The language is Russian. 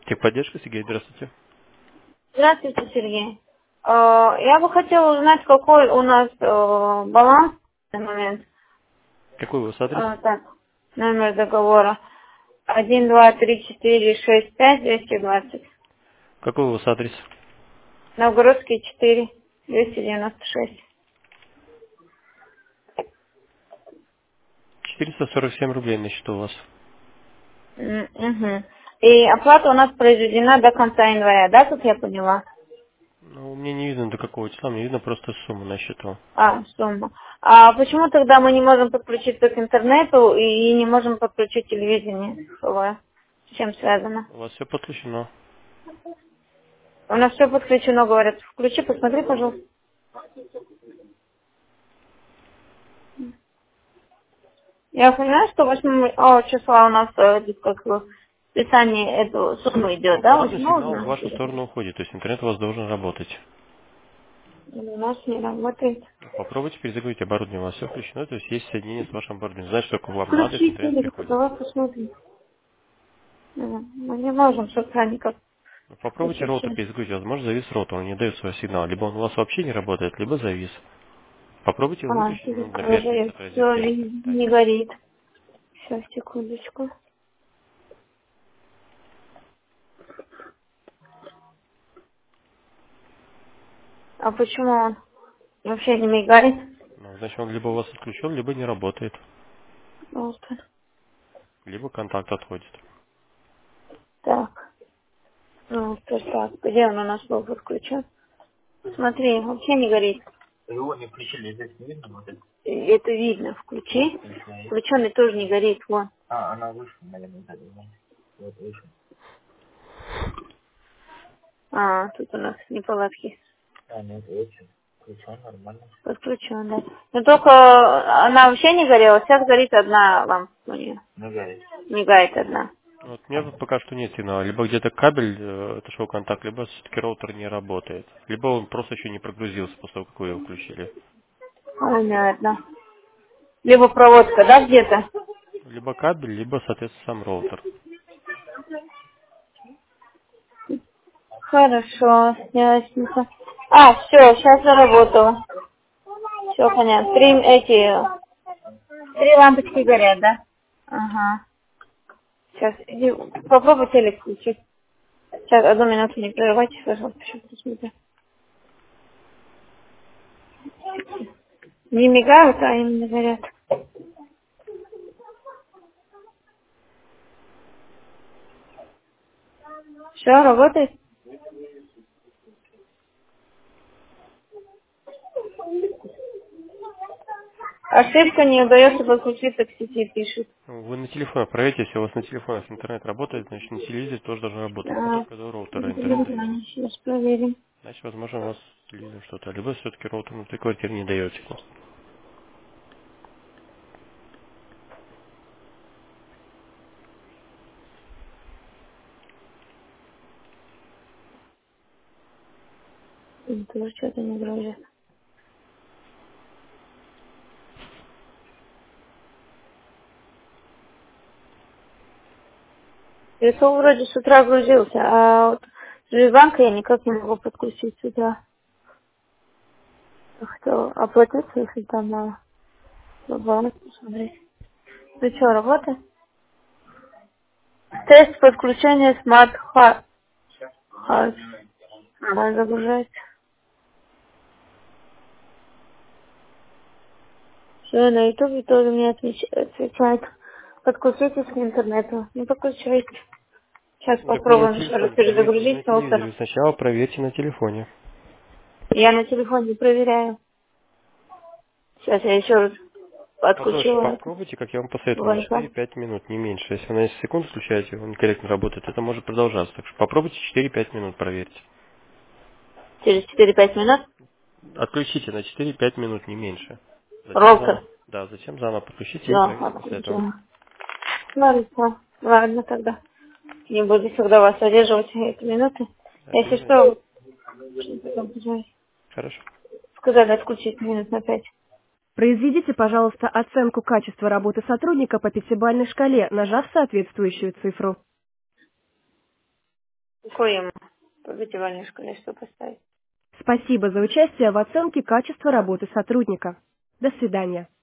Техподдержка, Сергей, здравствуйте. Здравствуйте, Сергей. Я бы хотела узнать, какой у нас баланс на момент. Какой у вас адрес? Так, номер договора. 1, 2, 3, 4, 6, 5, 220. Какой у вас адрес? Новгородский 4, 296. 447 рублей на счету у вас. Мгм. И оплата у нас произведена до конца января, да, как я поняла? Ну, мне не видно до какого числа, мне видно просто сумму на счету. Сумма. А почему тогда мы не можем подключиться к интернету и не можем подключить телевидение цифровое? С чем связано? У вас все подключено. У нас все подключено, говорят. Включи, посмотри, пожалуйста. Я понимаю, что 8 числа у нас как списание эту сумму идет, Ну, да? оборотный 8 сигнал в знаешь? вашу сторону уходит, то есть интернет у вас должен работать. У нас не работает. Попробуйте перезагрузить оборудование, у вас все включено, то есть есть соединение с вашим оборудованием. Значит, только вам на адрес Включи интернет телек, приходит. давай посмотрим. Мы не можем с утра никак Ну, попробуйте роутер подключить. перезагрузить, возможно, завис роутер, он не дает свой сигнал. Либо он у вас вообще не работает, либо завис. Попробуйте его выключить минут на 5-10 от Все, розетки. не горит. Сейчас, секундочку. А почему он вообще не мигает? Ну, значит, он либо у вас отключен, либо не работает. Вот. Либо контакт отходит. Так. Так. Где он у нас был подключен? Смотри, вообще не горит. Это видно. Включи. Включенный тоже не горит. Вон. Тут у нас неполадки. Подключен, да. Но только она вообще не горела. Сейчас горит одна лампа у нее. Мигает одна. Вот, у меня вот пока что нет сигнала. Либо где-то кабель отошел контакт, либо все-таки роутер не работает. Либо он просто еще не прогрузился после того, как вы его включили. Понятно. Либо проводка, да, где-то? Либо кабель, либо, соответственно, сам роутер. Хорошо, ясненько. Все, сейчас заработала. Все понятно. Три лампочки горят, да? Ага. Сейчас, иди, попробуй телек включить. Сейчас, 1 минуту, не прерывайте, пожалуйста, сейчас посмотрю. Не мигают, а именно горят. Все, работает? Ошибка, не удается подключиться к сети, пишут. Вы на телефонах проверьте, если у вас на телефонах интернет работает, значит на телевизоре тоже должен работать. Но А, только до роутера интернет дает. Сейчас проверим. Значит, возможно, у вас с телевизором что-то. Либо все-таки роутер внутри квартиры не дает сигнал. Тоже что-то не грузит. Это вроде с утра грузился, а вот Сбербанка я никак не могу подключить с утра. Хотел оплатиться, если там надо. Баланс посмотреть. Ну что, работает? Тест подключения Smart Hard. Ага, загружается. Все, на ютубе тоже мне отвечает. Подключитесь к интернету. Не подключайте. Сейчас Так вы на попробуем еще раз телефоне проверьте, не на перезагрузить телевизоре. роутер. Сначала проверьте на телефоне. Я на телефоне проверяю. Сейчас я еще раз Подольше подключила это. попробуйте, как я вам посоветовал, на Wi-Fi. 4-5 минут, не меньше. Если вы на 10 секунд включаете, он некорректно работает, это может продолжаться. Так что попробуйте 4-5 минут проверьте. Через 4-5 минут. Отключите на 4-5 минут, не меньше. Затем Роутер. заново, да, затем заново подключите Все, и проверьте после этого. отключила. Ладно, ладно тогда. Не буду тогда вас задерживать эти минуты. Да, не Если звоните. что, потом позвонить. Хорошо. Сказали отключить минут на 5. Произведите, пожалуйста, оценку качества работы сотрудника по пятибалльной шкале, нажав соответствующую цифру. Какой ему? По пятибалльной шкале что поставить? Спасибо за участие в оценке качества работы сотрудника. До свидания.